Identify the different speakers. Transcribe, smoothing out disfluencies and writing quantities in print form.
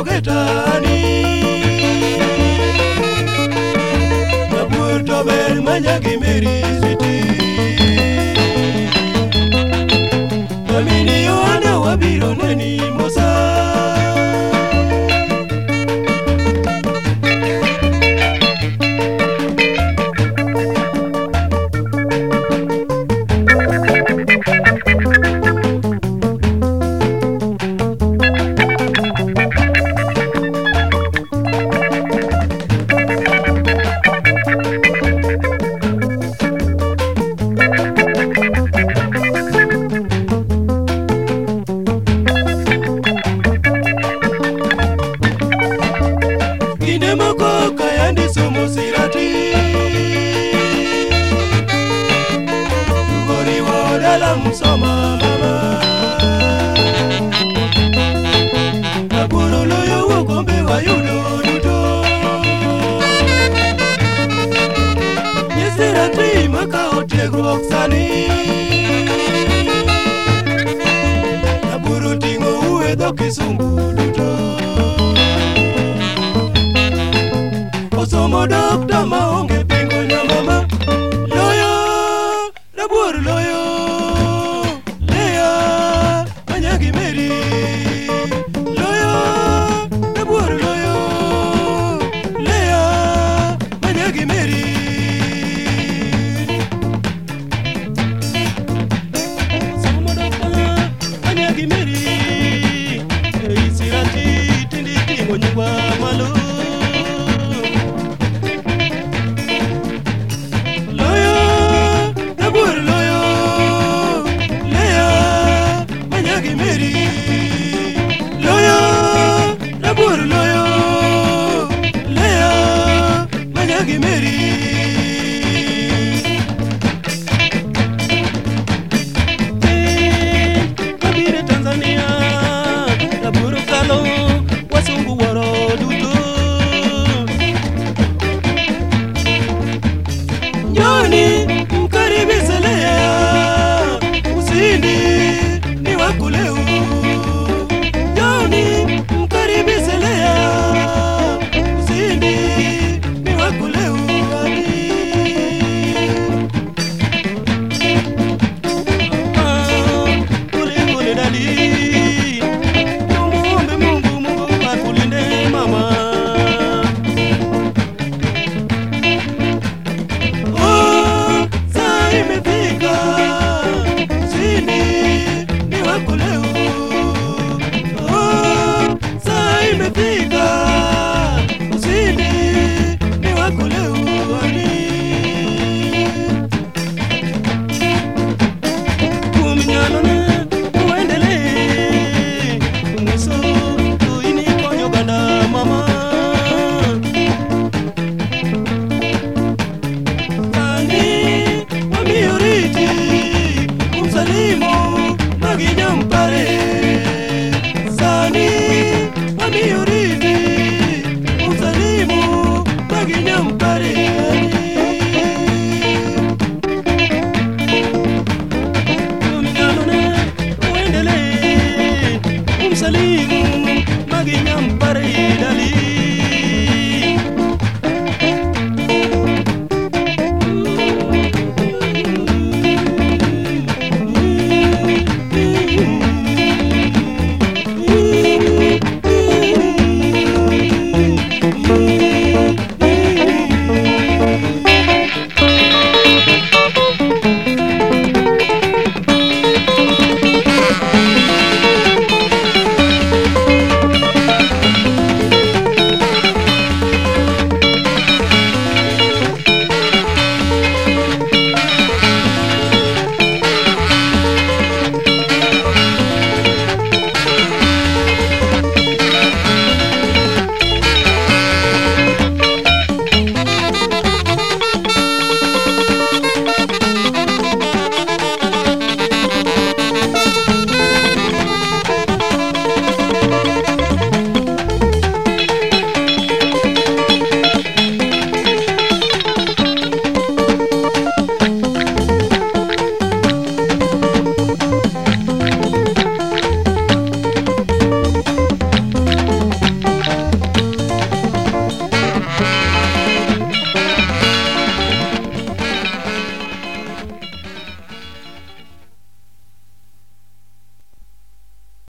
Speaker 1: getani Nabuor to ber manyagi meri switi Amini yohana wabiro neni mosa Moko kayandi somo sirati Tugori wadala musoma mama Nabuoro loyo wakombe wayudo duto Nyesirati maka otiegruok sani Nabuoro tingo uedho Kisungu duto Osomo dokta maonge pengo nyamama Loyo, Nabuor loyo Leya, manyagi meri Loyo, Nabuor loyo Leya, manyagi meri Osomo dokta manyagi meri Isirati tindi tingo nyugwa malo Joni mkaribishe Leya usindi ni wakuleu Joni mkaribishe Leya usindi ni wakuleu Kule kule dali Muombe Mungu akulinde mama Salimu maginyam pare